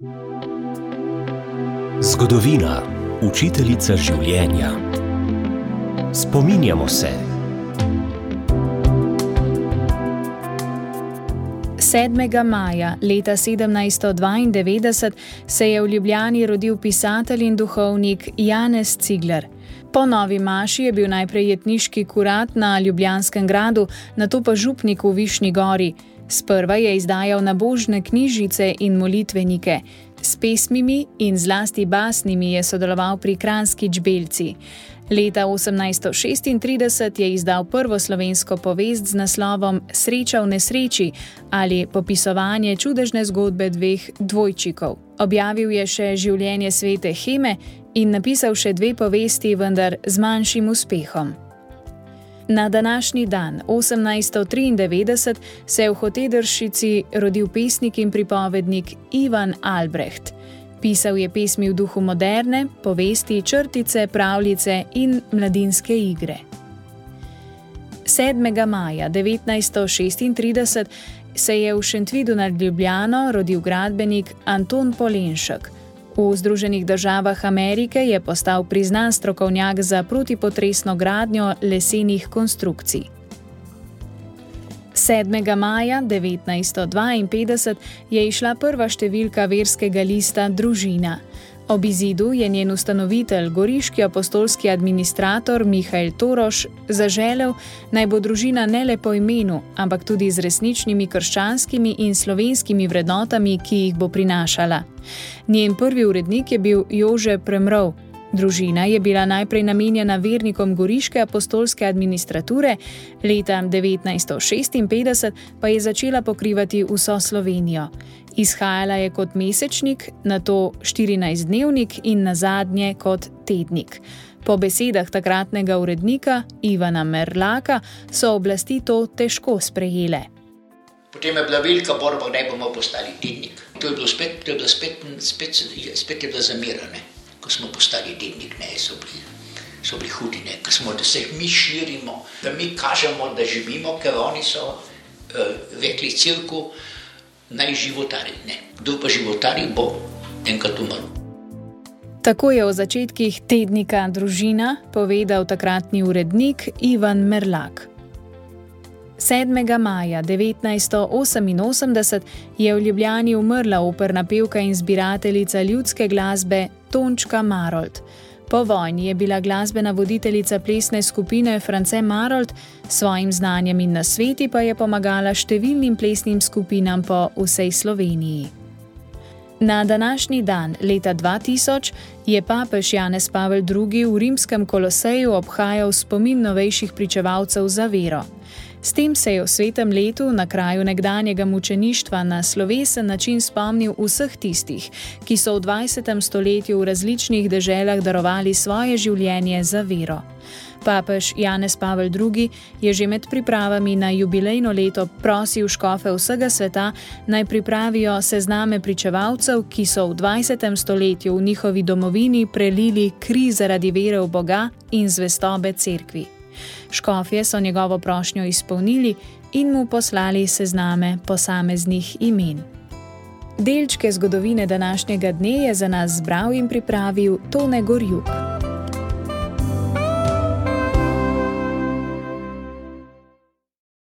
Zgodovina, učiteljica življenja. Spominjamo se. 7. maja leta 1792 se je v Ljubljani rodil pisatelj in duhovnik Janez Cigler. Po novi maši je bil najprej jetniški kurat na Ljubljanskem gradu, nato pa župnik v Višnji Gori. Sprva je izdajal nabožne knjižice in molitvenike. S pesmimi in zlasti basnimi je sodeloval pri Kranjski Čbelci. Leta 1836 je izdal prvo slovensko povest z naslovom Sreča v nesreči ali popisovanje čudežne zgodbe dveh dvojčikov. Objavil je še Življenje svete Heme in napisal še 2 povesti, vendar z manjšim uspehom. Na današnji dan, 1893, se je v Hotedršici rodil pesnik in pripovednik Ivan Albrecht. Pisal je pesmi v duhu moderne, povesti, črtice, pravljice in mladinske igre. 7. maja 1936 se je v Šentvidu nad Ljubljano rodil gradbenik Anton Polenšek. V Združenih državah Amerike je postal priznan strokovnjak za protipotresno gradnjo lesenih konstrukcij. 7. maja 1952 je izšla prva številka verskega lista Družina. Ob izidu je njen ustanovitelj, goriški apostolski administrator Mihael Toroš, zaželel, naj bo družina ne le po imenu, ampak tudi z resničnimi krščanskimi in slovenskimi vrednotami, ki jih bo prinašala. Njen prvi urednik je bil Jože Premrov. Družina je bila najprej namenjena vernikom goriške apostolske administrature, leta 1956 pa je začela pokrivati vso Slovenijo. Izhajala je kot mesečnik, nato 14-dnevnik in nazadnje kot tednik. Po besedah takratnega urednika Ivana Merlaka so oblasti to težko sprejele. Potem je bila velika borba, da bomo postali tednik. To je bilo spet zamera, ne? Ko smo postali tednik, ne, so bili hudi, ne, da se mi širimo, da mi kažemo, da živimo, ker oni so rekli cirku, naj životari, ne. Kdo pa životari, bo enkrat umrl. Tako je o začetkih tednika Družina povedal takratni urednik Ivan Merlak. 7. maja 1988 je v Ljubljani umrla operna pevka in zbirateljica ljudske glasbe Tončka Marolt. Po vojni je bila glasbena voditeljica plesne skupine France Marolt, svojim znanjem in nasveti pa je pomagala številnim plesnim skupinam po vsej Sloveniji. Na današnji dan, leta 2000, je papež Janez Pavel II. V rimskem Koloseju obhajal spomin novejših pričevalcev za vero. S tem se je v svetem letu na kraju nekdanjega mučeništva na slovesen način spomnil vseh tistih, ki so v 20. stoletju v različnih deželah darovali svoje življenje za vero. Papež Janez Pavel II. Je že med pripravami na jubilejno leto prosil škofe vsega sveta, naj pripravijo sezname pričevalcev, ki so v 20. stoletju v njihovi domovini prelili kri zaradi vere v Boga in zvestobe cerkvi. Škofje so njegovo prošnjo izpolnili in mu poslali sezname posameznih imen. Delčke zgodovine današnjega dne je za nas zbral in pripravil Tone Gorjup.